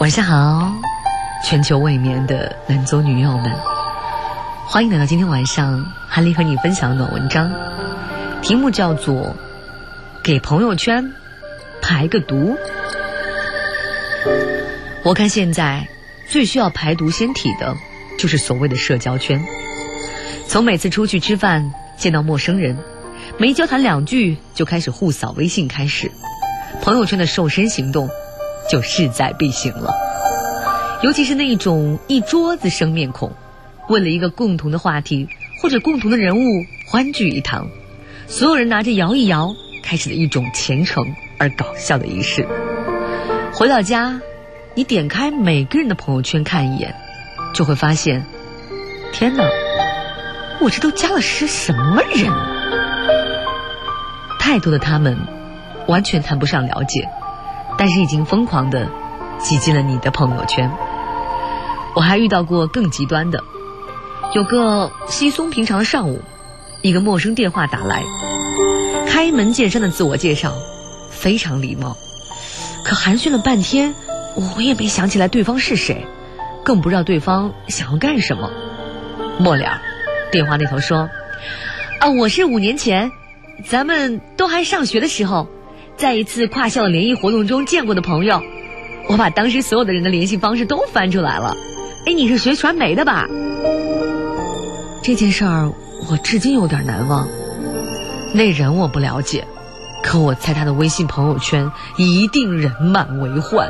晚上好，全球未眠的男左女右们，欢迎来到今天晚上哈利和你分享的暖文章，题目叫做给朋友圈排个毒。我看现在最需要排毒仙体的就是所谓的社交圈。从每次出去吃饭见到陌生人，没交谈两句就开始互扫微信开始，朋友圈的瘦身行动就势在必行了。尤其是那一种一桌子生面孔，为了一个共同的话题或者共同的人物欢聚一堂，所有人拿着摇一摇开始了一种虔诚而搞笑的仪式。回到家，你点开每个人的朋友圈看一眼，就会发现，天哪，我这都加了些什么人？太多的他们完全谈不上了解，但是已经疯狂地挤进了你的朋友圈。我还遇到过更极端的，有个稀松平常的上午，一个陌生电话打来，开门见山的自我介绍，非常礼貌，可寒暄了半天，我也没想起来对方是谁，更不知道对方想要干什么。末了，电话那头说，我是5年前咱们都还上学的时候，在一次跨校的联谊活动中见过的朋友。我把当时所有的人的联系方式都翻出来了。你是学传媒的吧？这件事儿我至今有点难忘。那人我不了解，可我猜他的微信朋友圈一定人满为患。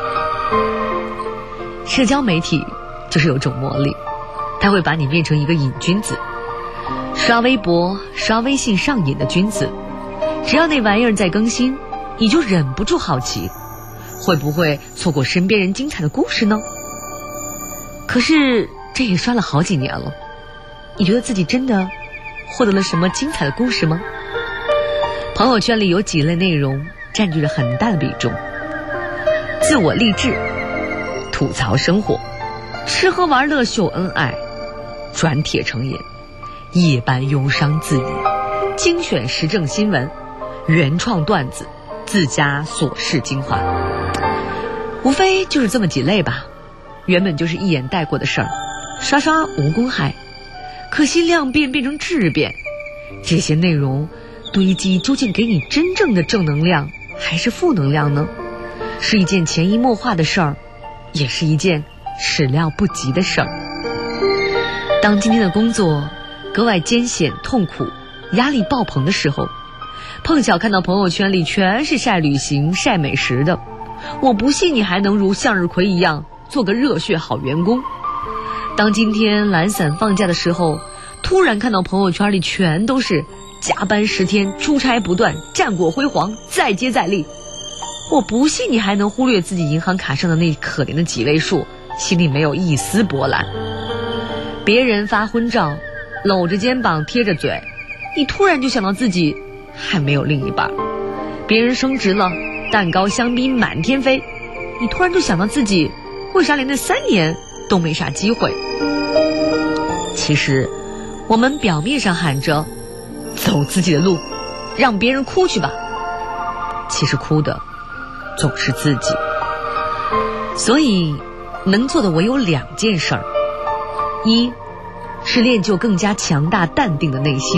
社交媒体就是有种魔力，它会把你变成一个瘾君子，刷微博刷微信上瘾的君子，只要那玩意儿在更新，你就忍不住好奇，会不会错过身边人精彩的故事呢？可是这也刷了好几年了，你觉得自己真的获得了什么精彩的故事吗？朋友圈里有几类内容占据了很大的比重：自我励志、吐槽生活、吃喝玩乐秀恩爱、转帖成言、夜半忧伤自语、精选时政新闻、原创段子、自家琐事精华。无非就是这么几类吧，原本就是一眼带过的事儿，刷刷无公害。可惜量变变成质变，这些内容堆积究竟给你真正的正能量还是负能量呢？是一件潜移默化的事儿，也是一件始料不及的事儿。当今天的工作格外艰险痛苦，压力爆棚的时候，碰巧看到朋友圈里全是晒旅行晒美食的，我不信你还能如向日葵一样做个热血好员工。当今天懒散放假的时候，突然看到朋友圈里全都是加班10天出差不断战果辉煌再接再厉，我不信你还能忽略自己银行卡上的那可怜的几位数，心里没有一丝波澜。别人发婚照搂着肩膀贴着嘴，你突然就想到自己还没有另一半。别人升职了，蛋糕香槟满天飞，你突然就想到自己为啥连那3年都没啥机会。其实我们表面上喊着走自己的路，让别人哭去吧，其实哭的总是自己。所以能做的唯有2件事儿：一是练就更加强大淡定的内心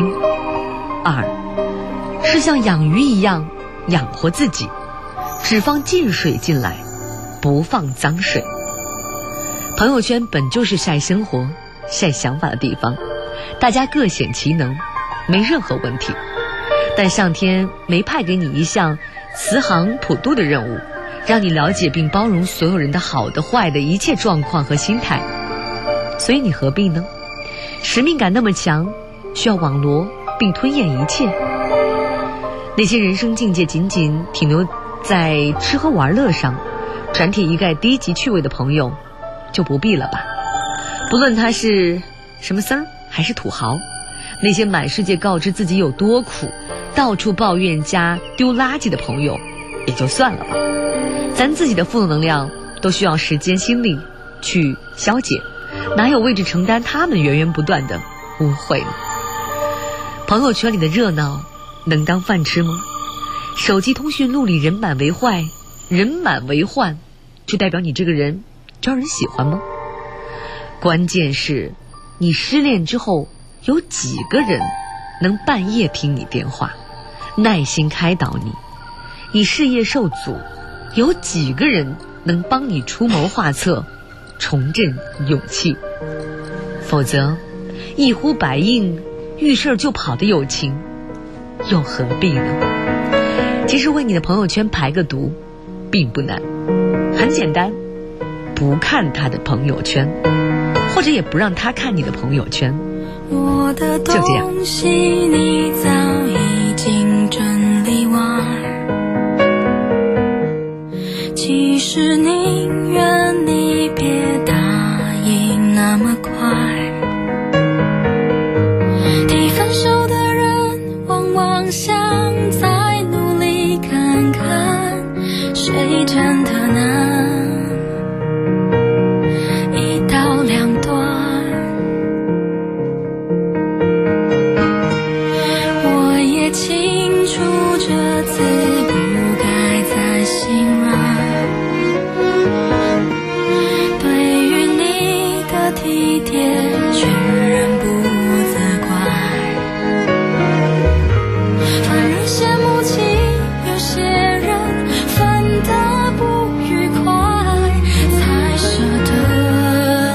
；2是像养鱼一样养活自己，只放净水进来，不放脏水。朋友圈本就是晒生活晒想法的地方，大家各显其能，没任何问题。但上天没派给你一项慈航普渡的任务，让你了解并包容所有人的好的坏的一切状况和心态，所以你何必呢？使命感那么强，需要网罗并吞咽一切。那些人生境界仅仅停留在吃喝玩乐上，转帖一概低级趣味的朋友就不必了吧。不论他是什么僧还是土豪，那些满世界告知自己有多苦，到处抱怨加丢垃圾的朋友也就算了吧，咱自己的负能量都需要时间心力去消解，哪有位置承担他们源源不断的污秽呢？朋友圈里的热闹能当饭吃吗？手机通讯录里人满为坏，人满为患， 就代表你这个人招人喜欢吗？关键是你失恋之后有几个人能半夜听你电话，耐心开导你？你事业受阻，有几个人能帮你出谋划策，重振勇气？否则一呼百应遇事就跑的友情又何必呢？其实为你的朋友圈排个毒并不难，很简单，不看他的朋友圈，或者也不让他看你的朋友圈， 我的就这样。 东西你早已经整理完，其实宁愿你别答应那么快。提分手的人往往想再努力看看，谁真的能一刀两断。我也清楚这次不该再心软，对于你的体贴全然不责怪，反而羡慕起有些人分得不愉快，才舍得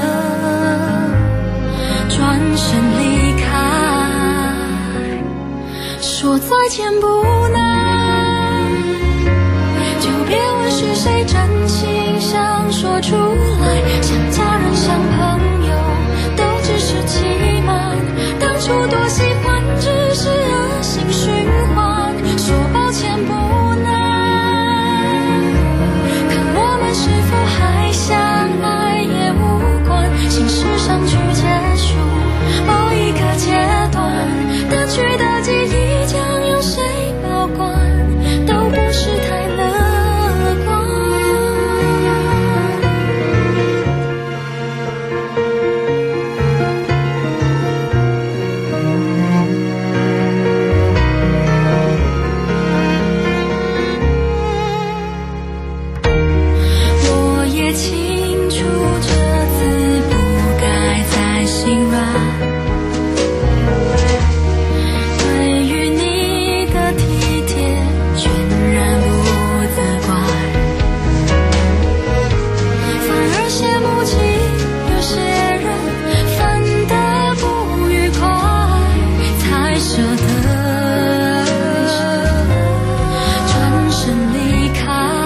转身离开。说再见不难，就别问是谁真心想说出来，像家人像朋友都只是欺瞒，当初多喜欢只是恶性循环。说抱歉不难，看我们是否还相爱也无关，心事上去结束某一个阶段，单曲的记忆将由谁保管，都不是太乐观。我也清楚这次不该再心软，对于你的体贴全然不责怪，反而羡慕起有些人分得不愉快，才舍得转身离开。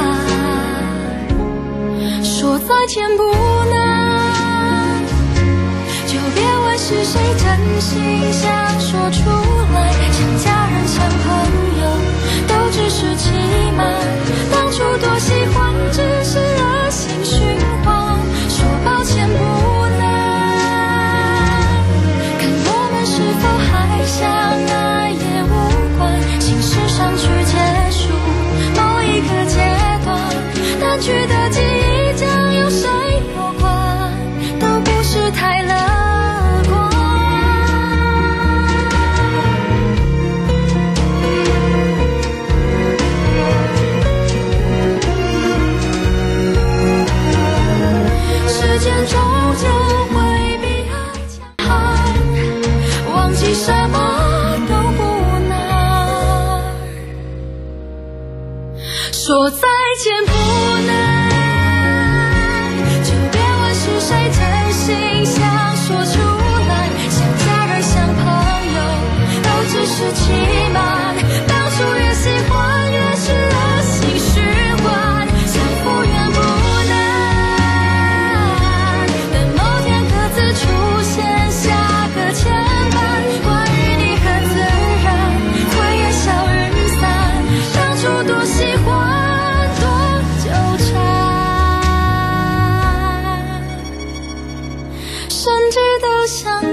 说再见不难，就别问是谁真心想说出来，像家人像朋友都只是欺瞒，当初多喜欢只是恶性循环。说抱歉不难，看我们是否还相爱也无关，心事上去结束某一个阶段，单曲的记忆将由谁保管，都不是太乐观。时间终究会比爱强悍，忘记什么都不难。说再见不难，就别问是谁真心想说出来，像家人像朋友都只是欺瞒，当初越喜欢越是恶性循环。想复原不难，等某天各自出现下个牵绊，关于你很自然，会烟消云散，当初多喜欢多纠缠，甚至都想